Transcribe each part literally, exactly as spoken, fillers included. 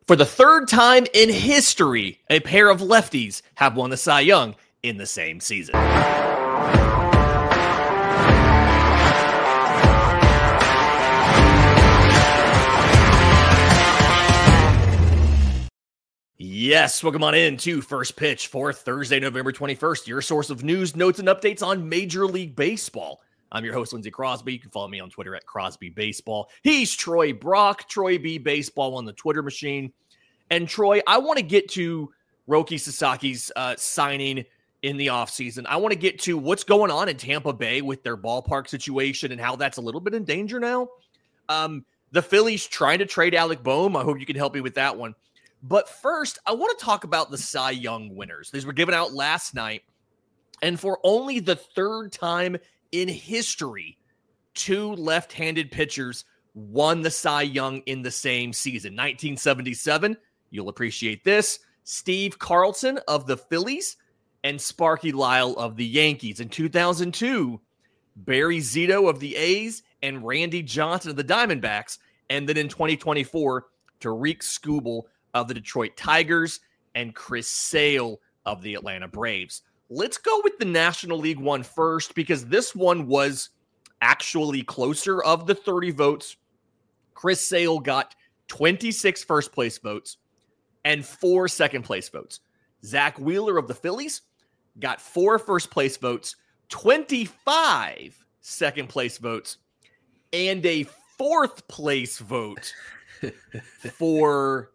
For the third time in history, a pair of lefties have won the Cy Young in the same season. Yes, welcome on in to First Pitch for Thursday, November twenty-first, your source of news, notes, and updates on Major League Baseball. I'm your host, Lindsey Crosby. You can follow me on Twitter at Crosby Baseball. He's Troy Brock, Troy B Baseball on the Twitter machine. And Troy, I want to get to Roki Sasaki's uh, signing in the offseason. I want to get to what's going on in Tampa Bay with their ballpark situation and how that's a little bit in danger now. Um, the Phillies trying to trade Alec Bohm. I hope you can help me with that one. But first, I want to talk about the Cy Young winners. These were given out last night. And for only the third time in history, two left-handed pitchers won the Cy Young in the same season. nineteen seventy-seven, you'll appreciate this, Steve Carlton of the Phillies and Sparky Lyle of the Yankees. In two thousand two, Barry Zito of the A's and Randy Johnson of the Diamondbacks. And then in twenty twenty-four, Tariq Skubal of the Detroit Tigers and Chris Sale of the Atlanta Braves. Let's go with the National League one first, because this one was actually closer. Of the thirty votes, Chris Sale got twenty-six first place votes and four second place votes. Zach Wheeler of the Phillies got four first place votes, twenty-five second place votes, and a fourth place vote for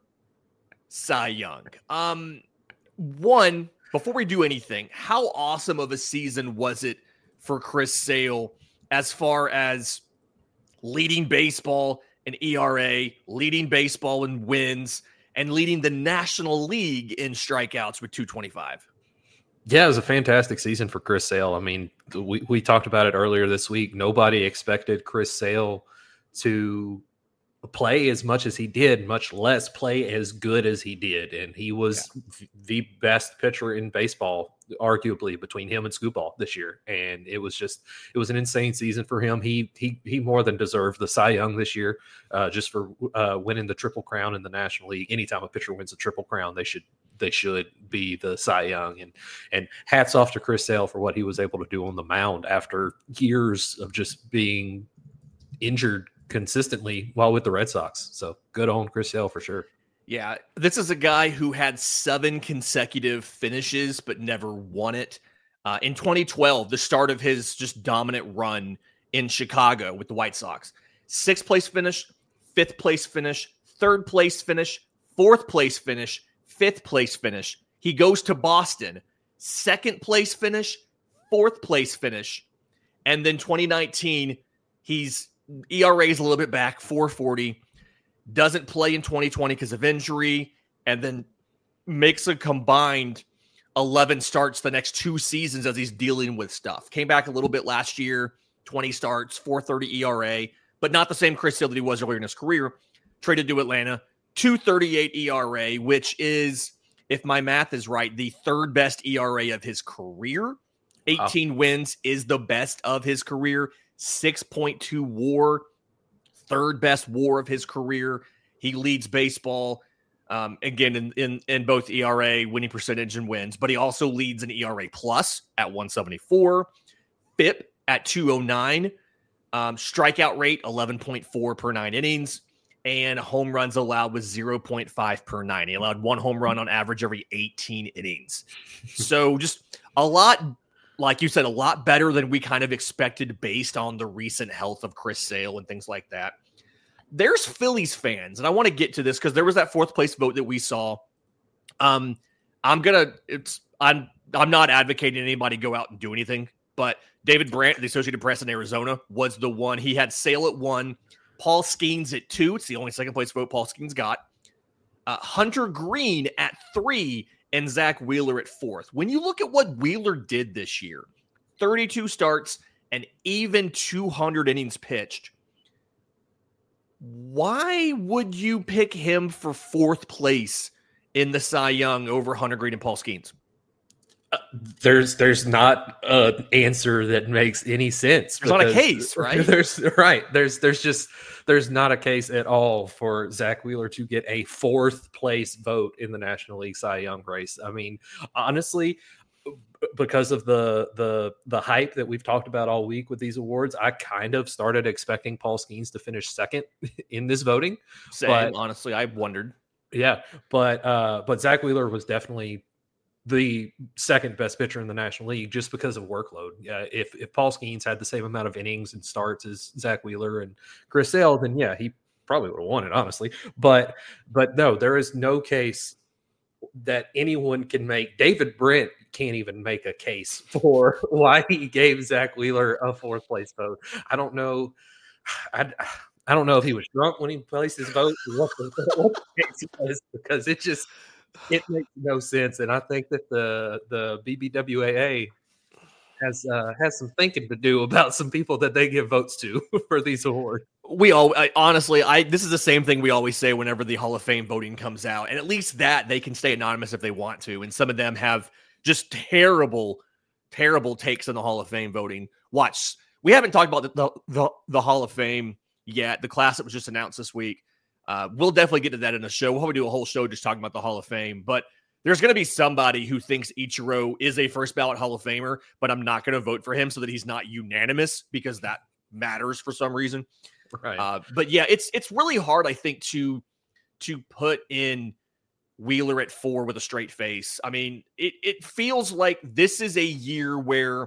Cy Young. Um, one, before we do anything, how awesome of a season was it for Chris Sale as far as leading baseball in E R A, leading baseball in wins, and leading the National League in strikeouts with two twenty-five? Yeah, it was a fantastic season for Chris Sale. I mean, we, we talked about it earlier this week. Nobody expected Chris Sale to play as much as he did, much less play as good as he did. And he was yeah. the best pitcher in baseball, arguably, between him and Skubal this year. And it was just, it was an insane season for him. He he he more than deserved the Cy Young this year, uh, just for uh, winning the Triple Crown in the National League. Anytime a pitcher wins a Triple Crown, they should they should be the Cy Young. And and hats off to Chris Sale for what he was able to do on the mound after years of just being injured consistently while with the Red Sox. So good on Chris Sale for sure. Yeah, this is a guy who had seven consecutive finishes but never won it. Uh, in twenty twelve, the start of his just dominant run in Chicago with the White Sox. Sixth place finish, fifth place finish, third place finish, fourth place finish, fifth place finish. He goes to Boston, second place finish, fourth place finish. And then twenty nineteen, he's E R A is a little bit back, four forty, doesn't play in twenty twenty because of injury, and then makes a combined eleven starts the next two seasons as he's dealing with stuff. Came back a little bit last year, twenty starts, four thirty E R A, but not the same Chris Sale that he was earlier in his career. Traded to Atlanta, two thirty-eight E R A, which is, if my math is right, the third best E R A of his career. eighteen wow. wins is the best of his career. six point two WAR, third best WAR of his career. He leads baseball, um, again, in, in, in both E R A, winning percentage, and wins, but he also leads an E R A plus at one seventy-four, F I P at two oh nine, um, strikeout rate eleven point four per nine innings, and home runs allowed was zero point five per nine. He allowed one home run on average every eighteen innings. So just a lot, like you said, a lot better than we kind of expected based on the recent health of Chris Sale and things like that. There's Phillies fans, and I want to get to this because there was that fourth place vote that we saw. Um, I'm gonna, it's, I'm, I'm not advocating anybody go out and do anything, but David Brandt, the Associated Press in Arizona, was the one. He had Sale at one, Paul Skeens at two. It's the only second place vote Paul Skeens got. Uh, Hunter Green at three. And Zach Wheeler at fourth. When you look at what Wheeler did this year, thirty-two starts and even two hundred innings pitched, why would you pick him for fourth place in the Cy Young over Hunter Green and Paul Skeens? Uh, there's there's not an answer that makes any sense. There's not a case, right? There's right. There's there's just there's not a case at all for Zack Wheeler to get a fourth place vote in the National League Cy Young race. I mean, honestly, because of the the the hype that we've talked about all week with these awards, I kind of started expecting Paul Skeens to finish second in this voting. Same, but, honestly, I wondered. Yeah, but uh, but Zack Wheeler was definitely the second best pitcher in the National League just because of workload. Uh, if if Paul Skeens had the same amount of innings and starts as Zack Wheeler and Chris Sale, then yeah, he probably would have won it, honestly. But but no, there is no case that anyone can make. David Brent can't even make a case for why he gave Zack Wheeler a fourth place vote. I don't know. I, I don't know if he was drunk when he placed his vote or what the, what the case was, because it just it makes no sense. And I think that the the B B W A A has uh, has some thinking to do about some people that they give votes to for these awards. We all I, honestly, I this is the same thing we always say whenever the Hall of Fame voting comes out, and at least that they can stay anonymous if they want to. And some of them have just terrible, terrible takes on the Hall of Fame voting. Watch, we haven't talked about the the, the, the Hall of Fame yet. The class that was just announced this week. Uh, we'll definitely get to that in a show. We'll probably do a whole show just talking about the Hall of Fame, but there's going to be somebody who thinks Ichiro is a first ballot Hall of Famer, but I'm not going to vote for him so that he's not unanimous, because that matters for some reason. Right. Uh, but yeah, it's it's really hard, I think, to to put in Wheeler at four with a straight face. I mean, it it feels like this is a year where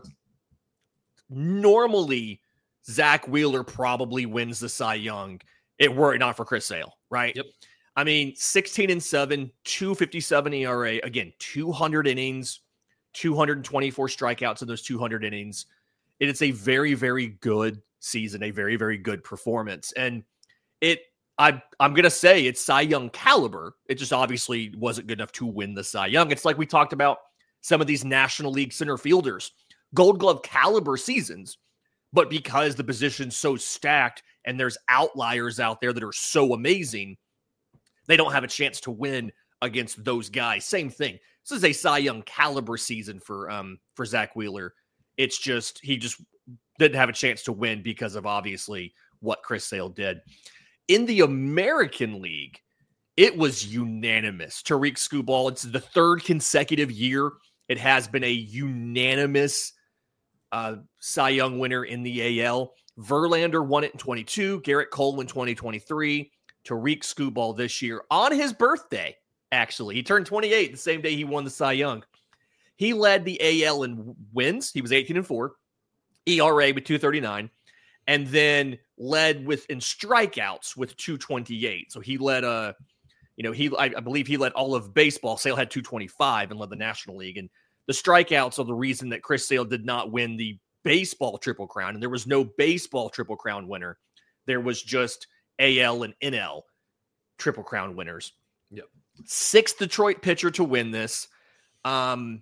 normally Zack Wheeler probably wins the Cy Young. It were it not for Chris Sale, right? Yep. I mean, sixteen and seven, two fifty-seven E R A, again, two hundred innings, two hundred twenty-four strikeouts in those two hundred innings. It is a very, very good season, a very, very good performance. And it, I, I'm going to say it's Cy Young caliber. It just obviously wasn't good enough to win the Cy Young. It's like we talked about some of these National League center fielders, Gold Glove caliber seasons, but because the position's so stacked and there's outliers out there that are so amazing, they don't have a chance to win against those guys. Same thing. This is a Cy Young caliber season for um for Zack Wheeler. It's just he just didn't have a chance to win because of obviously what Chris Sale did. In the American League, it was unanimous. Tarik Skubal, it's the third consecutive year it has been a unanimous uh, Cy Young winner in the A L. Verlander won it in twenty-two, Garrett Cole in twenty twenty-three, Tarik Skubal this year on his birthday, actually. He turned twenty-eight the same day he won the Cy Young. He led the A L in wins. He was eighteen and four, E R A with two thirty-nine, and then led with in strikeouts with two twenty-eight. So he led a, you know, he I, I believe he led all of baseball. Sale had two twenty-five and led the National League. And the strikeouts are the reason that Chris Sale did not win the baseball Triple Crown. And there was no baseball Triple Crown winner. There was just A L and N L Triple Crown winners. Yep. Sixth Detroit pitcher to win this. Um,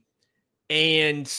and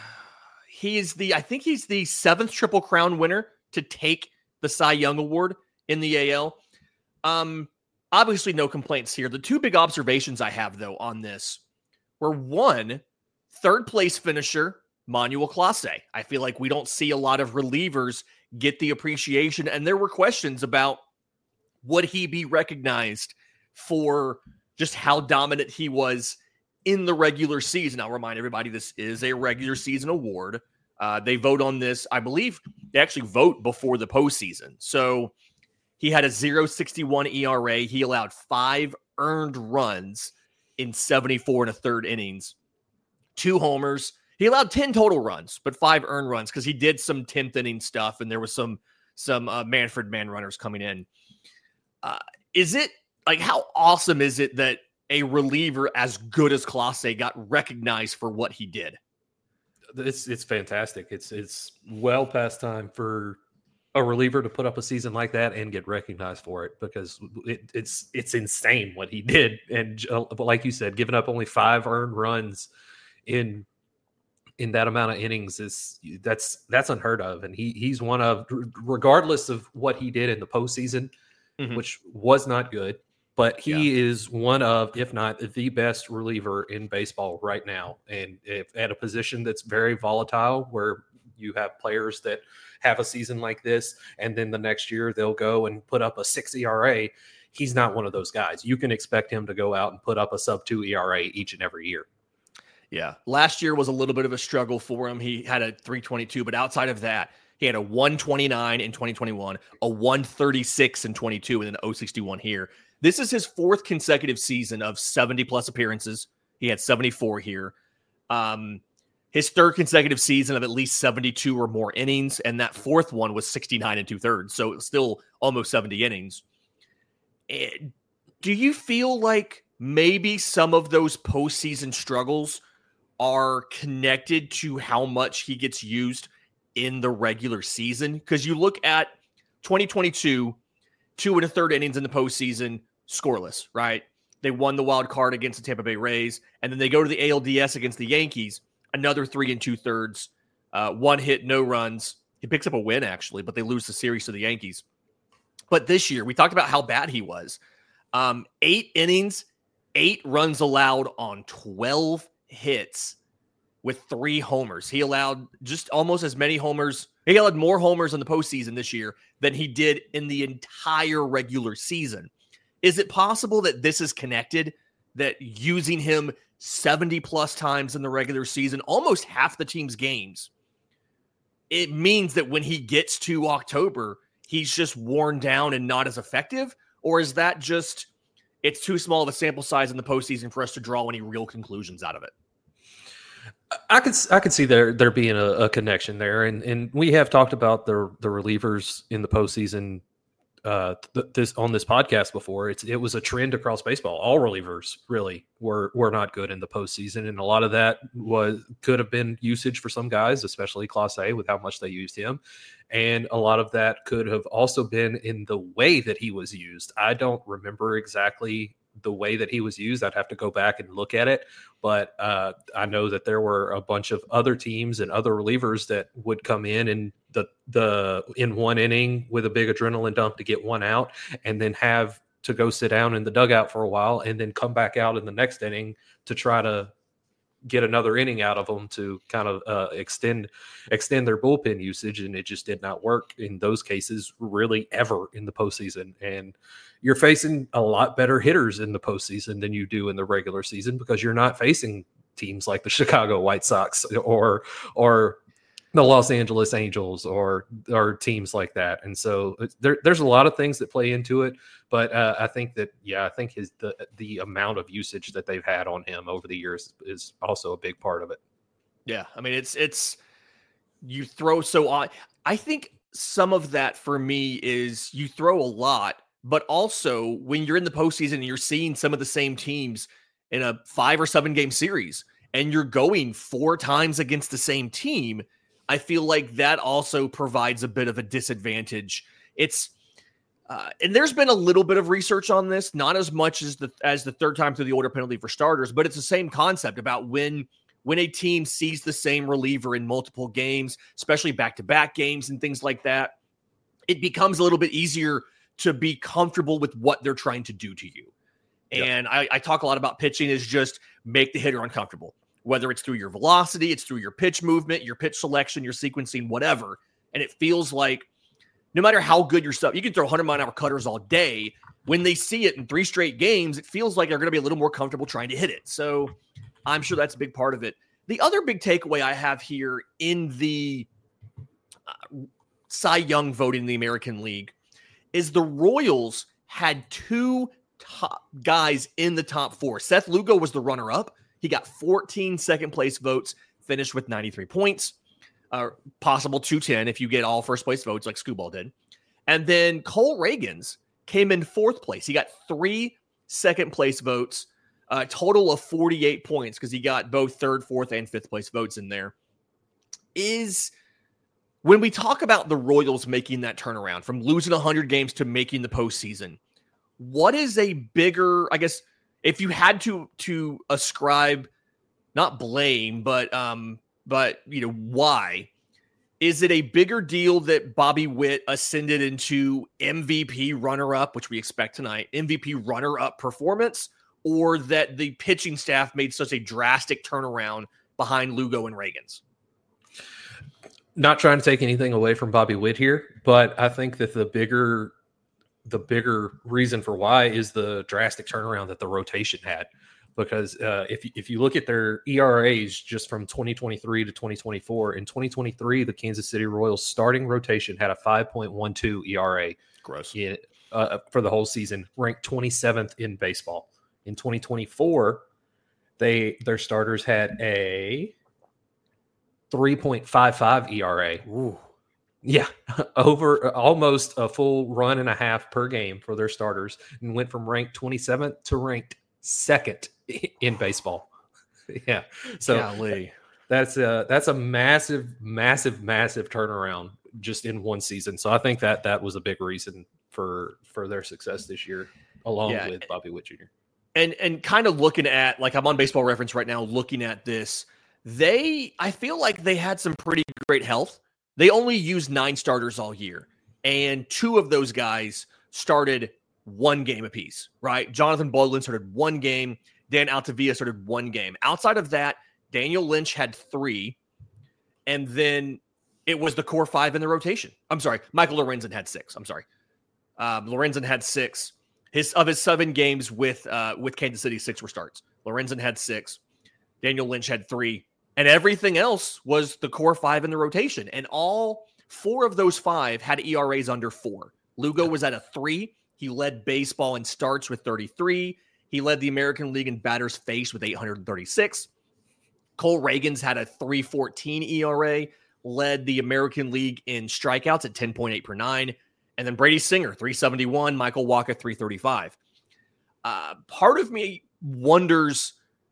he is the, I think he's the seventh Triple Crown winner to take the Cy Young Award in the A L. Um, obviously no complaints here. The two big observations I have though on this were, one, third place finisher, Manuel Clase. I feel like we don't see a lot of relievers get the appreciation, and there were questions about would he be recognized for just how dominant he was in the regular season. I'll remind everybody this is a regular season award. Uh, they vote on this, I believe they actually vote before the postseason. So he had a point oh six one E R A. He allowed five earned runs in seventy-four and a third innings, two homers. He allowed ten total runs, but five earned runs because he did some tenth inning stuff, and there was some some uh, Manfred man runners coming in. Uh, is it like how awesome is it that a reliever as good as Clase got recognized for what he did? It's it's fantastic. It's it's well past time for a reliever to put up a season like that and get recognized for it, because it, it's it's insane what he did. And uh, like you said, giving up only five earned runs in in that amount of innings is that's that's unheard of. And he he's one of, regardless of what he did in the postseason, mm-hmm. which was not good. but he Yeah. is one of, if not the best reliever in baseball right now. And if at a position that's very volatile, where you have players that have a season like this, and then the next year they'll go and put up a six E R A, he's not one of those guys. You can expect him to go out and put up a sub two E R A each and every year. Yeah. Last year was a little bit of a struggle for him. He had a three twenty-two, but outside of that, he had a one twenty-nine in twenty twenty-one, a one thirty-six in twenty-two, and an oh sixty-one here. This is his fourth consecutive season of seventy plus appearances. He had seventy-four here. Um, his third consecutive season of at least seventy-two or more innings, and that fourth one was sixty-nine and two thirds. So it's still almost seventy innings. And do you feel like maybe some of those postseason struggles are connected to how much he gets used in the regular season? Because you look at twenty twenty-two, two and a third innings in the postseason, scoreless, right? They won the wild card against the Tampa Bay Rays, and then they go to the A L D S against the Yankees, another three and two thirds, uh, one hit, no runs. He picks up a win, actually, but they lose the series to the Yankees. But this year, we talked about how bad he was. Um, eight innings, eight runs allowed on twelve hits with three homers. He allowed just almost as many homers. He allowed more homers in the postseason this year than he did in the entire regular season. Is it possible that this is connected, that using him seventy plus times in the regular season, almost half the team's games, it means that when he gets to October, he's just worn down and not as effective? Or is that just, it's too small of a sample size in the postseason for us to draw any real conclusions out of it? I could I could see there there being a, a connection there, and and we have talked about the the relievers in the postseason uh, th- this on this podcast before. It's it was a trend across baseball. All relievers really were were not good in the postseason, and a lot of that was could have been usage for some guys, especially Clase A, with how much they used him, and a lot of that could have also been in the way that he was used. I don't remember exactly the way that he was used. I'd have to go back and look at it. But uh, I know that there were a bunch of other teams and other relievers that would come in and the the in one inning with a big adrenaline dump to get one out, and then have to go sit down in the dugout for a while, and then come back out in the next inning to try to get another inning out of them to kind of uh, extend extend their bullpen usage, and it just did not work in those cases really ever in the postseason. And you're facing a lot better hitters in the postseason than you do in the regular season, because you're not facing teams like the Chicago White Sox or or the Los Angeles Angels or or teams like that. And so there, there's a lot of things that play into it. But uh, I think that, yeah, I think his the the amount of usage that they've had on him over the years is also a big part of it. Yeah, I mean, it's it's you throw so on. I think some of that for me is you throw a lot, but also when you're in the postseason and you're seeing some of the same teams in a five or seven game series, and you're going four times against the same team, I feel like that also provides a bit of a disadvantage. It's Uh, and there's been a little bit of research on this, not as much as the as the third time through the order penalty for starters, but it's the same concept about when when a team sees the same reliever in multiple games, especially back-to-back games and things like that, it becomes a little bit easier to be comfortable with what they're trying to do to you. Yep. And I, I talk a lot about pitching is just make the hitter uncomfortable, whether it's through your velocity, it's through your pitch movement, your pitch selection, your sequencing, whatever. And it feels like no matter how good your stuff, you can throw one hundred mile an hour cutters all day. When they see it in three straight games, it feels like they're going to be a little more comfortable trying to hit it. So I'm sure that's a big part of it. The other big takeaway I have here in the uh, Cy Young voting in the American League is the Royals had two top guys in the top four. Seth Lugo was the runner-up. He got fourteen second-place votes, finished with ninety-three points. Uh, possible two ten if you get all first place votes like Skubal did. And then Cole Reagans came in fourth place. He got three second place votes, a uh, total of forty-eight points because he got both third, fourth, and fifth place votes in there. Is when we talk about the Royals making that turnaround from losing one hundred games to making the postseason, what is a bigger, I guess, if you had to to ascribe, not blame, but um, But, you know, why? Is it a bigger deal that Bobby Witt ascended into M V P runner-up, which we expect tonight, M V P runner-up performance, or that the pitching staff made such a drastic turnaround behind Lugo and Ragans? Not trying to take anything away from Bobby Witt here, but I think that the bigger the bigger reason for why is the drastic turnaround that the rotation had. Because uh, if, if you look at their E R As just from twenty twenty-three to twenty twenty-four, in twenty twenty-three, the Kansas City Royals starting rotation had a five point one two E R A. Gross. In, uh, for the whole season, ranked twenty-seventh in baseball. In twenty twenty-four, they their starters had a three point five five E R A. Ooh. Yeah, over almost a full run and a half per game for their starters, and went from ranked twenty-seventh to ranked second in baseball. Yeah. So Golly. that's a, that's a massive, massive, massive turnaround just in one season. So I think that that was a big reason for, for their success this year, along yeah. with Bobby Witt Junior And, and kind of looking at, like, I'm on Baseball Reference right now, looking at this, they, I feel like they had some pretty great health. They only used nine starters all year, and two of those guys started one game apiece, right? Jonathan Bowlen started one game. Dan Altavilla started one game. Outside of that, Daniel Lynch had three. And then it was the core five in the rotation. I'm sorry. Michael Lorenzen had six. I'm sorry. Um, Lorenzen had six. His of his seven games with uh, with Kansas City, six were starts. Lorenzen had six. Daniel Lynch had three. And everything else was the core five in the rotation. And all four of those five had E R As under four. Lugo was at a three. He led baseball in starts with thirty-three. He led the American League in batters faced with eight hundred thirty-six. Cole Ragans had a three fourteen E R A, led the American League in strikeouts at ten point eight per nine. And then Brady Singer, three seventy-one. Michael Wacha, three thirty-five. Uh, part of me wonders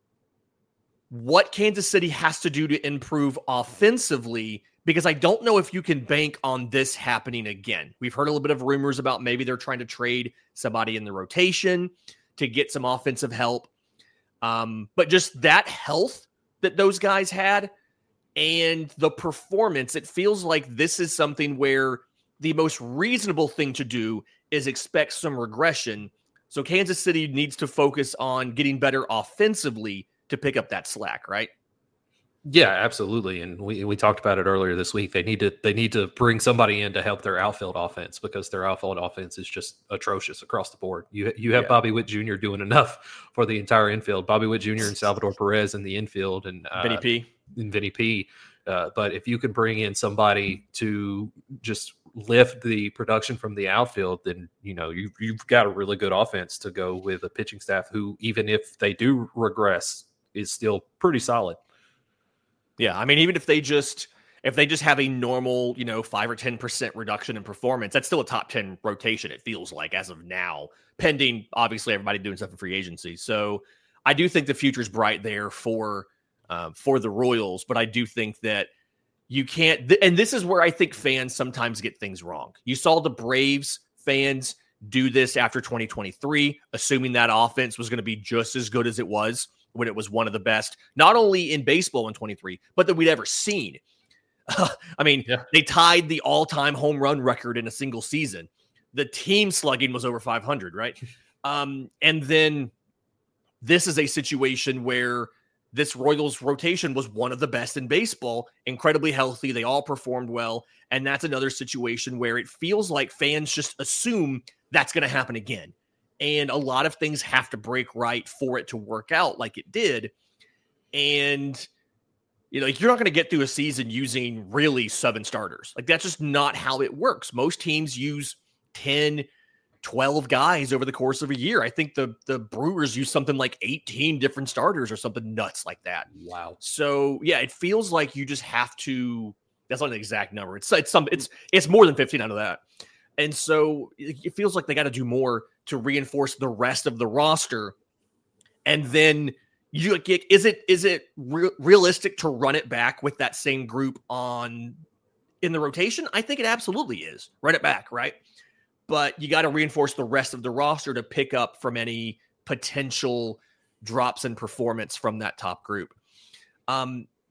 what Kansas City has to do to improve offensively, because I don't know if you can bank on this happening again. We've heard a little bit of rumors about maybe they're trying to trade somebody in the rotation to get some offensive help. Um, but just that health that those guys had and the performance, it feels like this is something where the most reasonable thing to do is expect some regression. So Kansas City needs to focus on getting better offensively to pick up that slack, right? Yeah, absolutely. And we, we talked about it earlier this week. They need to they need to bring somebody in to help their outfield offense, because their outfield offense is just atrocious across the board. You you have yeah. Bobby Witt Junior doing enough for the entire infield. Bobby Witt Junior and Salvador Perez in the infield, and uh, Vinny P. And Vinny P. Uh, but if you can bring in somebody to just lift the production from the outfield, then you know you you've got a really good offense to go with a pitching staff who, even if they do regress, is still pretty solid. Yeah, I mean, even if they just if they just have a normal, you know, five or ten percent reduction in performance, that's still a top ten rotation. It feels like as of now, pending obviously everybody doing stuff in free agency. So I do think the future is bright there for um, for the Royals, but I do think that you can't. Th- and this is where I think fans sometimes get things wrong. You saw the Braves fans do this after twenty twenty-three, assuming that offense was going to be just as good as it was when it was one of the best, not only in baseball in twenty-three, but that we'd ever seen. Uh, I mean, yeah. They tied the all-time home run record in a single season. The team slugging was over five hundred, right? um, and then this is a situation where this Royals rotation was one of the best in baseball, incredibly healthy. They all performed well. And that's another situation where it feels like fans just assume that's going to happen again. And a lot of things have to break right for it to work out like it did. And, you know, you're not going to get through a season using really seven starters. Like, that's just not how it works. Most teams use ten, twelve guys over the course of a year. I think the, the Brewers use something like eighteen different starters or something nuts like that. Wow. So, yeah, it feels like you just have to – that's not an exact number. It's, it's, some, it's, it's more than fifteen out of that. And so it feels like they got to do more to reinforce the rest of the roster. And then you get, is it, is it re- realistic to run it back with that same group on in the rotation? I think it absolutely is. Run it back. Right. But you got to reinforce the rest of the roster to pick up from any potential drops in performance from that top group. Um,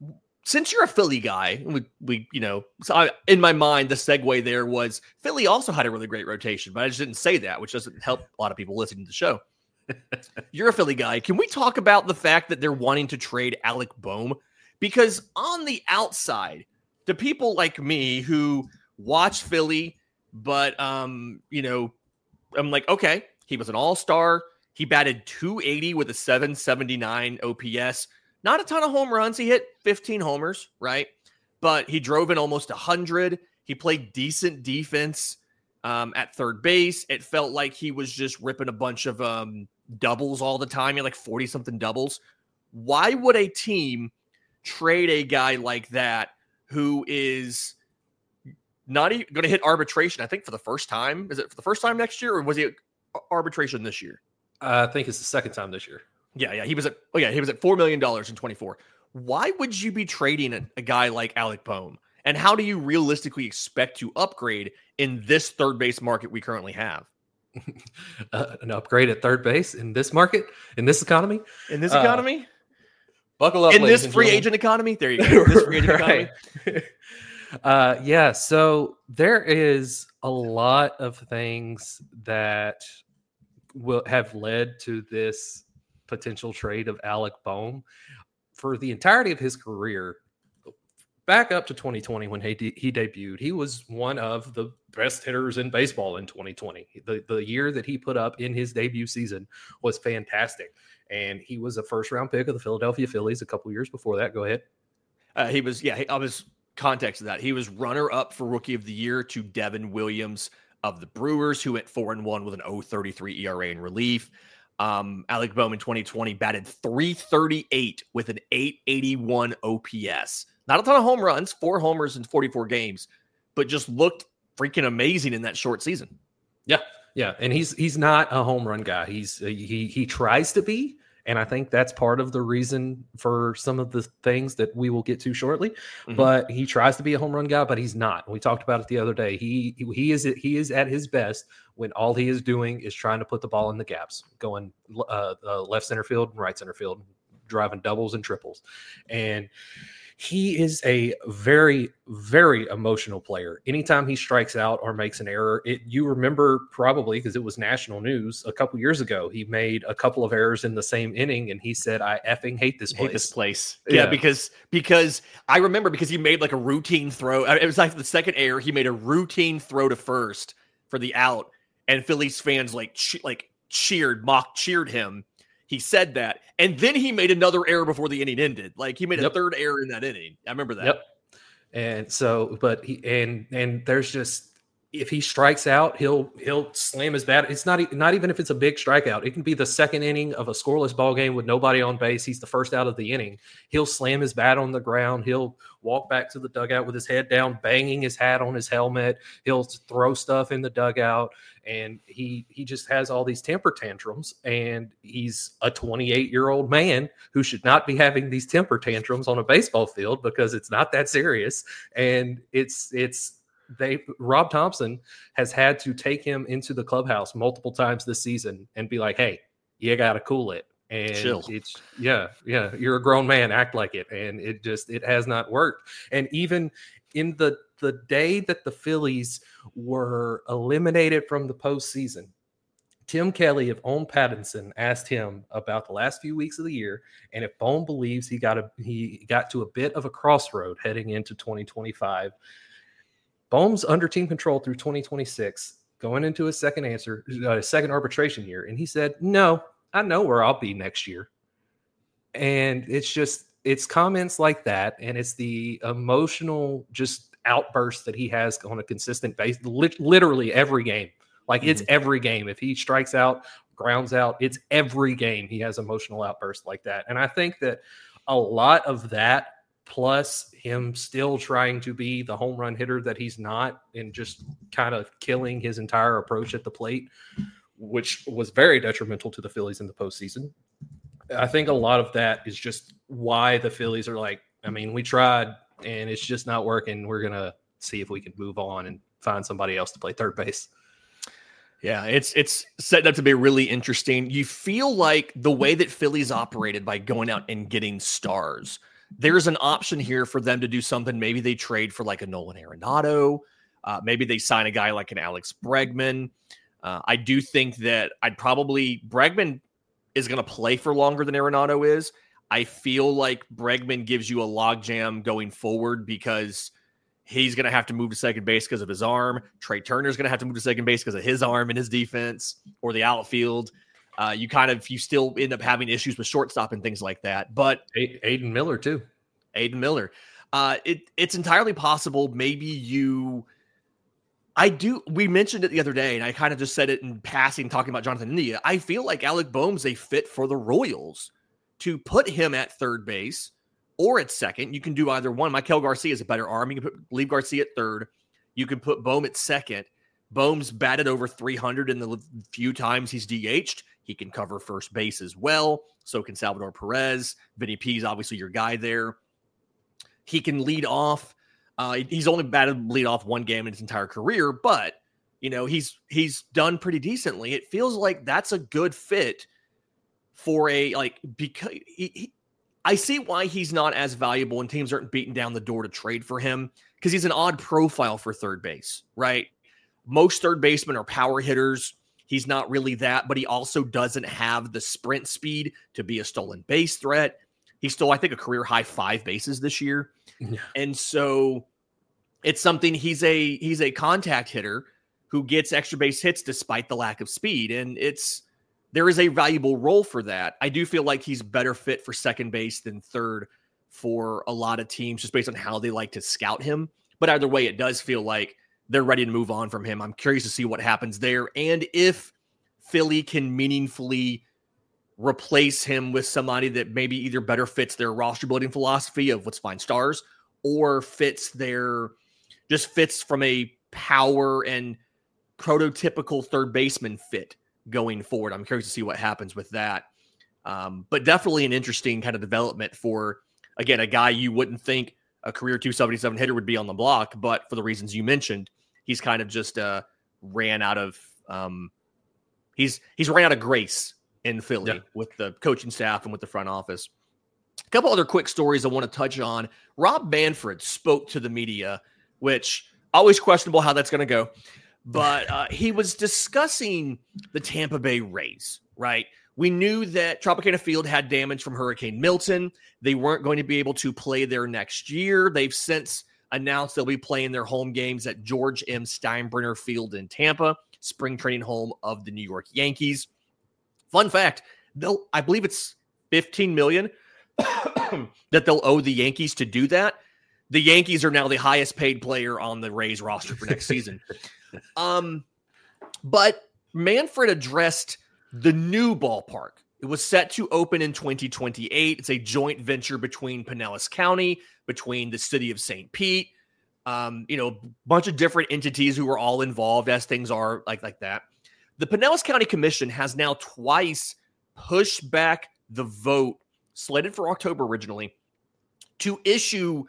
since you're a Philly guy, we, we you know, so I, in my mind, the segue there was Philly also had a really great rotation, but I just didn't say that, which doesn't help a lot of people listening to the show. You're a Philly guy. Can we talk about the fact that they're wanting to trade Alec Bohm? Because on the outside, to people like me who watch Philly, but, um, you know, I'm like, okay, he was an all-star. He batted two eighty with a seven seventy-nine O P S. Not a ton of home runs. He hit fifteen homers, right? But he drove in almost one hundred. He played decent defense um, at third base. It felt like he was just ripping a bunch of um, doubles all the time. He had like forty-something doubles. Why would a team trade a guy like that who is not even going to hit arbitration, I think, for the first time? Is it for the first time next year, or was he arbitration this year? Uh, I think it's the second time this year. Yeah, yeah, he was at oh yeah, he was at four million dollars in twenty-four. Why would you be trading a, a guy like Alec Bohm? And how do you realistically expect to upgrade in this third base market we currently have? uh, an upgrade at third base in this market, in this economy, in this economy, uh, buckle up in this free agent economy. There you go. This free agent economy. uh, yeah. So there is a lot of things that will have led to this potential trade of Alec Bohm. For the entirety of his career, back up to twenty twenty when he, de- he debuted, he was one of the best hitters in baseball in twenty twenty. The, the year that he put up in his debut season was fantastic. And he was a first round pick of the Philadelphia Phillies a couple years before that. Go ahead. Uh, he was, yeah, I was context of that. He was runner up for rookie of the year to Devin Williams of the Brewers, who went four and one with an oh thirty-three E R A in relief. Um, Alec Bohm in twenty twenty batted three thirty-eight with an eight eighty-one O P S. Not a ton of home runs, four homers in forty-four games, but just looked freaking amazing in that short season. Yeah, yeah, and he's he's not a home run guy. He's he he tries to be, and I think that's part of the reason for some of the things that we will get to shortly. Mm-hmm. But he tries to be a home run guy, but he's not. We talked about it the other day. He he is he is at his best when all he is doing is trying to put the ball in the gaps, going uh, uh, left center field and right center field, driving doubles and triples, and he is a very, very emotional player. Anytime he strikes out or makes an error, it, you remember probably because it was national news a couple years ago, he made a couple of errors in the same inning and he said, I effing hate this place. Hate this place. Yeah, yeah, because because I remember because he made like a routine throw. It was like the second error. He made a routine throw to first for the out, and Phillies fans like che- like cheered, mock cheered him. He said that, and then he made another error before the inning ended. Like he made yep. a third error in that inning. I remember that. Yep. And so, but he and and there's just if he strikes out, he'll he'll slam his bat. It's not not even if it's a big strikeout. It can be the second inning of a scoreless ball game with nobody on base. He's the first out of the inning. He'll slam his bat on the ground. He'll walk back to the dugout with his head down, banging his hat on his helmet. He'll throw stuff in the dugout, and he he just has all these temper tantrums. And he's a twenty-eight-year-old man who should not be having these temper tantrums on a baseball field because it's not that serious. And it's it's. They Rob Thompson has had to take him into the clubhouse multiple times this season and be like, hey, you got to cool it. And Chill. it's, yeah, yeah, you're a grown man, act like it. And it just, it has not worked. And even in the, the day that the Phillies were eliminated from the postseason, Tim Kelly of Ohm Pattinson asked him about the last few weeks of the year. And if Bohm believes he got a, he got to a bit of a crossroad heading into twenty twenty-five, Bohm's under team control through twenty twenty-six, going into his second answer, uh, second arbitration year. And he said, no, I know where I'll be next year. And it's just, it's comments like that. And it's the emotional just outburst that he has on a consistent basis, li- literally every game. Like mm-hmm. It's every game. If he strikes out, grounds out, it's every game he has emotional outbursts like that. And I think that a lot of that, plus him still trying to be the home run hitter that he's not and just kind of killing his entire approach at the plate, which was very detrimental to the Phillies in the postseason. I think a lot of that is just why the Phillies are like, I mean, we tried and it's just not working. We're going to see if we can move on and find somebody else to play third base. Yeah, it's it's set up to be really interesting. You feel like the way that Phillies operated by going out and getting stars, there's an option here for them to do something. Maybe they trade for like a Nolan Arenado. Uh, maybe they sign a guy like an Alex Bregman. Uh, I do think that I'd probably Bregman is going to play for longer than Arenado is. I feel like Bregman gives you a logjam going forward because he's going to have to move to second base because of his arm. Trey Turner's going to have to move to second base because of his arm and his defense or the outfield. Uh, you kind of, you still end up having issues with shortstop and things like that. But Aiden Miller too. Aiden Miller. Uh, it, it's entirely possible. Maybe you, I do, we mentioned it the other day and I kind of just said it in passing, talking about Jonathan India. I feel like Alec Boehm's a fit for the Royals to put him at third base or at second. You can do either one. Maikel Garcia is a better arm. You can put, leave Garcia at third. You can put Boehm at second. Boehm's batted over three hundred in the few times he's D H'd. He can cover first base as well. So can Salvador Perez. Vinny P is obviously your guy there. He can lead off. Uh, he's only batted lead off one game in his entire career, but you know he's he's done pretty decently. It feels like that's a good fit for a like because he, he, I see why he's not as valuable and teams aren't beating down the door to trade for him because he's an odd profile for third base, right? Most third basemen are power hitters. He's not really that, but he also doesn't have the sprint speed to be a stolen base threat. He stole, I think, a career high five bases this year. Yeah. And so it's something he's a, he's a contact hitter who gets extra base hits despite the lack of speed. And it's, there is a valuable role for that. I do feel like he's better fit for second base than third for a lot of teams just based on how they like to scout him. But either way, it does feel like they're ready to move on from him. I'm curious to see what happens there. And if Philly can meaningfully replace him with somebody that maybe either better fits their roster building philosophy of let's find stars or fits their, just fits from a power and prototypical third baseman fit going forward. I'm curious to see what happens with that. Um, but definitely an interesting kind of development for, again, a guy you wouldn't think a career two seventy-seven hitter would be on the block, but for the reasons you mentioned, he's kind of just uh, ran out of um, he's he's ran out of grace in Philly yeah. with the coaching staff and with the front office. A couple other quick stories I want to touch on. Rob Manfred spoke to the media, which always questionable how that's going to go, but uh, he was discussing the Tampa Bay Rays, right? We knew that Tropicana Field had damage from Hurricane Milton. They weren't going to be able to play there next year. They've since announced they'll be playing their home games at George M. Steinbrenner Field in Tampa, spring training home of the New York Yankees. Fun fact, they'll I believe it's fifteen million dollars that they'll owe the Yankees to do that. The Yankees are now the highest paid player on the Rays roster for next season. Um, but Manfred addressed the new ballpark. It was set to open in twenty twenty-eight. It's a joint venture between Pinellas County, between the city of Saint Pete, um, you know, a bunch of different entities who are all involved as things are like, like that. The Pinellas County Commission has now twice pushed back the vote slated for October originally to issue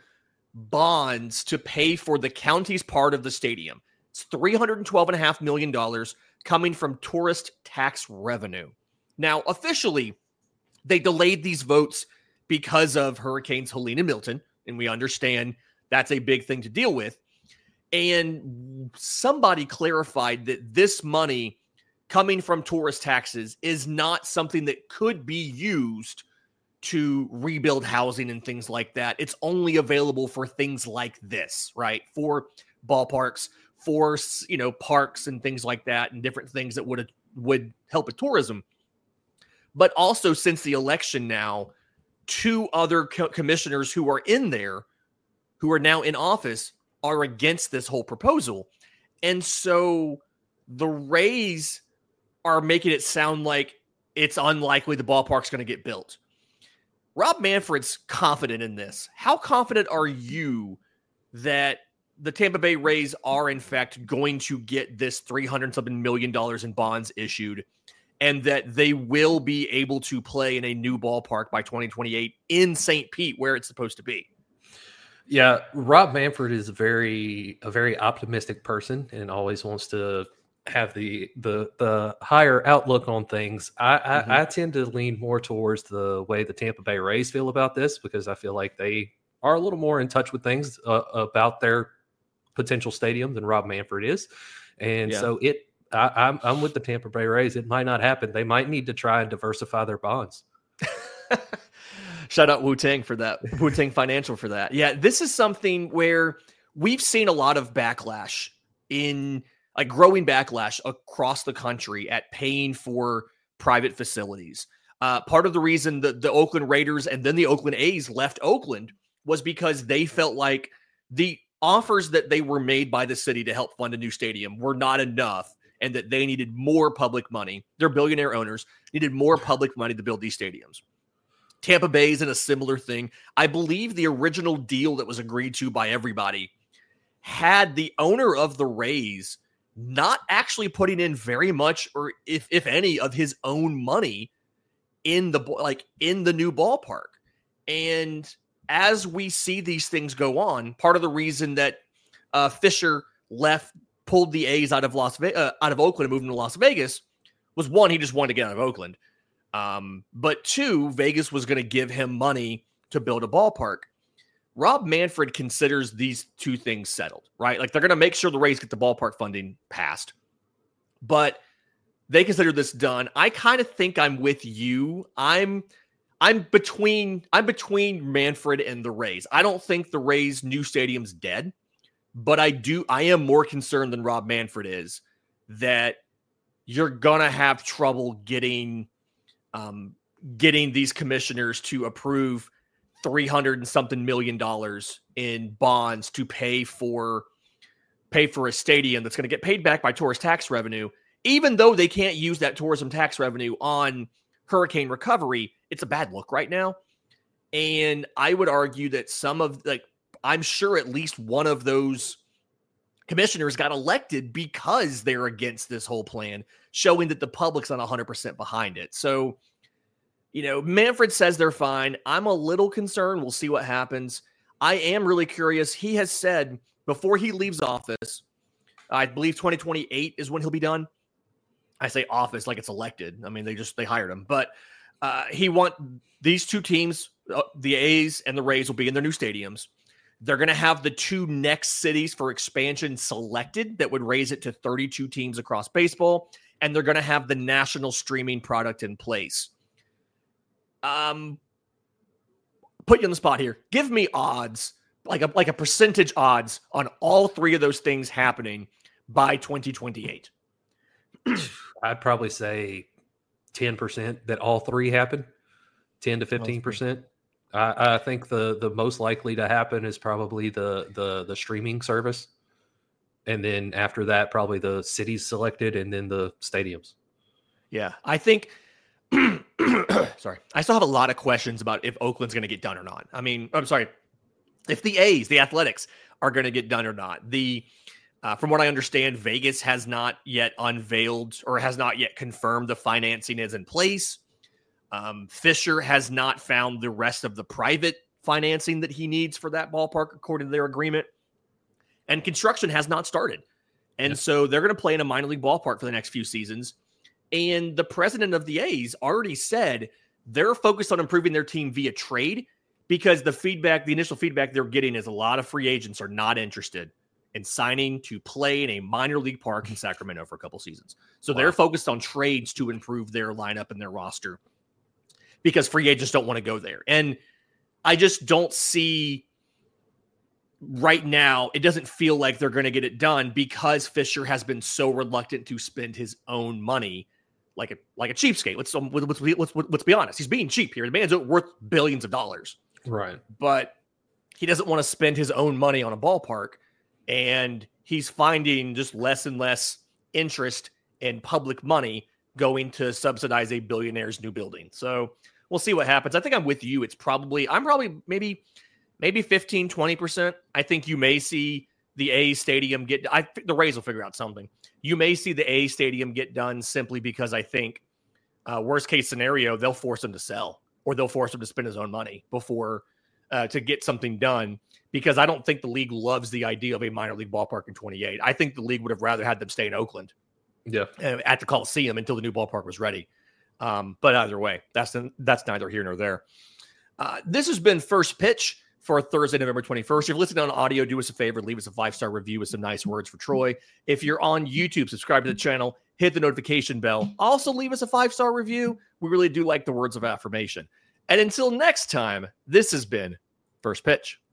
bonds to pay for the county's part of the stadium. It's three hundred twelve point five million dollars coming from tourist tax revenue. Now, officially, they delayed these votes because of Hurricanes Helene and Milton, and we understand that's a big thing to deal with. And somebody clarified that this money coming from tourist taxes is not something that could be used to rebuild housing and things like that. It's only available for things like this, right? For ballparks, for, you know, parks and things like that, and different things that would would help with tourism. But also, since the election now, two other co- commissioners who are in there, who are now in office, are against this whole proposal. And so the Rays are making it sound like it's unlikely the ballpark's going to get built. Rob Manfred's confident in this. How confident are you that the Tampa Bay Rays are, in fact, going to get this three hundred something million dollars in bonds issued, and that they will be able to play in a new ballpark by twenty twenty-eight in Saint Pete, where it's supposed to be? Yeah, Rob Manfred is a very, a very optimistic person and always wants to have the the the higher outlook on things. I, I, Mm-hmm. I tend to lean more towards the way the Tampa Bay Rays feel about this, because I feel like they are a little more in touch with things uh, about their potential stadium than Rob Manfred is, and Yeah. so it. I, I'm I'm with the Tampa Bay Rays. It might not happen. They might need to try and diversify their bonds. Shout out Wu-Tang for that. Wu-Tang Financial for that. Yeah, this is something where we've seen a lot of backlash in like growing backlash across the country at paying for private facilities. Uh, part of the reason that the Oakland Raiders and then the Oakland A's left Oakland was because they felt like the offers that they were made by the city to help fund a new stadium were not enough, and that they needed more public money. Their billionaire owners needed more public money to build these stadiums. Tampa Bay is in a similar thing. I believe the original deal that was agreed to by everybody had the owner of the Rays not actually putting in very much, or if if any, of his own money in the like in the new ballpark. And as we see these things go on, part of the reason that uh, Fisher left, pulled the A's out of Las Vegas, uh, out of Oakland, and moved them to Las Vegas, was one, he just wanted to get out of Oakland. Um, but two, Vegas was going to give him money to build a ballpark. Rob Manfred considers these two things settled, right? Like they're going to make sure the Rays get the ballpark funding passed, but they consider this done. I kind of think I'm with you. I'm, I'm between, I'm between Manfred and the Rays. I don't think the Rays' new stadium's dead, but I do, I am more concerned than Rob Manfred is that you're going to have trouble getting, Um, getting these commissioners to approve three hundred and something million dollars in bonds to pay for pay for a stadium that's going to get paid back by tourist tax revenue, even though they can't use that tourism tax revenue on hurricane recovery. It's a bad look right now. And I would argue that some of like, I'm sure at least one of those commissioners got elected because they're against this whole plan, showing that the public's not one hundred percent behind it. So, you know, Manfred says they're fine. I'm a little concerned. We'll see what happens. I am really curious. He has said before he leaves office, I believe twenty twenty-eight is when he'll be done. I say office like it's elected. I mean, they just, they hired him. But uh, he want these two teams, uh, the A's and the Rays, will be in their new stadiums. They're going to have the two next cities for expansion selected that would raise it to thirty-two teams across baseball. And they're going to have the national streaming product in place. Um, put you on the spot here. Give me odds, like a, like a percentage odds on all three of those things happening by twenty twenty-eight. I'd probably say ten percent that all three happen, ten to fifteen percent. I, I think the the most likely to happen is probably the the the streaming service, and then after that, probably the cities selected, and then the stadiums. Yeah, I think. Sorry, I still have a lot of questions about if Oakland's going to get done or not. I mean, I'm sorry, if the A's, the Athletics, are going to get done or not. The uh, from what I understand, Vegas has not yet unveiled or has not yet confirmed the financing is in place. Um, Fisher has not found the rest of the private financing that he needs for that ballpark, according to their agreement. And construction has not started. And yeah. so they're going to play in a minor league ballpark for the next few seasons. And the president of the A's already said they're focused on improving their team via trade, because the feedback, the initial feedback they're getting is a lot of free agents are not interested in signing to play in a minor league park in Sacramento for a couple seasons. So wow. they're focused on trades to improve their lineup and their roster, because free agents don't want to go there. And I just don't see right now, it doesn't feel like they're going to get it done because Fisher has been so reluctant to spend his own money like a like a cheapskate. Let's, um, let's, let's, let's be honest. He's being cheap here. The man's worth billions of dollars. Right. But he doesn't want to spend his own money on a ballpark. And he's finding just less and less interest in public money going to subsidize a billionaire's new building. So we'll see what happens. I think I'm with you. It's probably, I'm probably maybe, maybe fifteen, twenty percent. I think you may see the A stadium get, I the Rays will figure out something. You may see the A stadium get done simply because I think uh, worst case scenario, they'll force him to sell, or they'll force him to spend his own money before uh, to get something done. Because I don't think the league loves the idea of a minor league ballpark in twenty-eight. I think the league would have rather had them stay in Oakland Yeah. at the Coliseum until the new ballpark was ready. Um, but either way, that's that's neither here nor there. Uh, this has been First Pitch for Thursday, November twenty-first. If you're listening on audio, do us a favor, leave us a five-star review with some nice words for Troy. If you're on YouTube, subscribe to the channel, hit the notification bell. Also, leave us a five-star review. We really do like the words of affirmation. And until next time, this has been First Pitch.